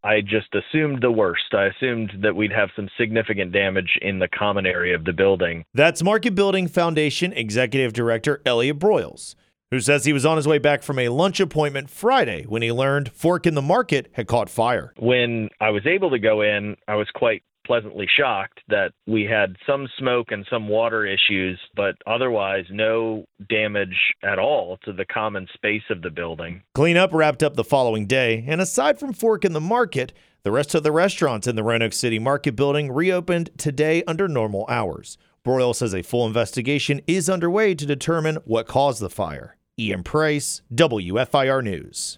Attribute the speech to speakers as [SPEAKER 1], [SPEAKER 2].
[SPEAKER 1] I just assumed the worst. I assumed that we'd have some significant damage in the common area of the building.
[SPEAKER 2] That's Market Building Foundation Executive Director Elliot Broyles, who says he was on his way back from a lunch appointment Friday when he learned Fork in the Market had caught fire.
[SPEAKER 1] When I was able to go in, I was quite pleasantly shocked that we had some smoke and some water issues, but otherwise no damage at all to the common space of the building.
[SPEAKER 2] Cleanup wrapped up the following day, and aside from Fork in the Market, the rest of the restaurants in the Roanoke City Market Building reopened today under normal hours. Broyles says a full investigation is underway to determine what caused the fire. Ian Price, WFIR News.